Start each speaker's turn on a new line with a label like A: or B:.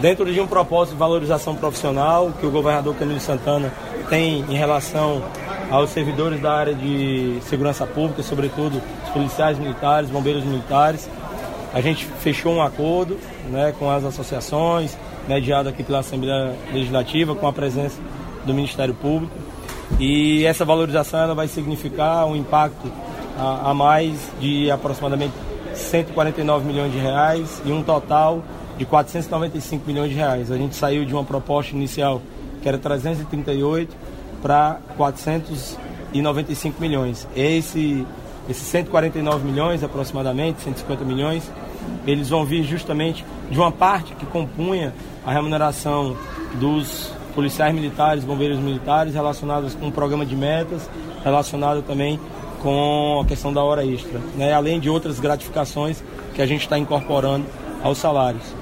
A: dentro de um propósito de valorização profissional que o governador Camilo Santana tem em relação aos servidores da área de segurança pública, sobretudo os policiais militares, bombeiros militares. A gente fechou um acordo, né, com as associações, mediado aqui pela Assembleia Legislativa, com a presença do Ministério Público. E essa valorização ela vai significar um impacto a mais de aproximadamente 149 milhões de reais e um total de 495 milhões de reais. A gente saiu de uma proposta inicial que era 338 para 495 milhões. Esses 149 milhões, aproximadamente, 150 milhões, eles vão vir justamente de uma parte que compunha a remuneração dos policiais militares, bombeiros militares, relacionados com o programa de metas, relacionado também com a questão da hora extra, né? Além de outras gratificações que a gente está incorporando aos salários.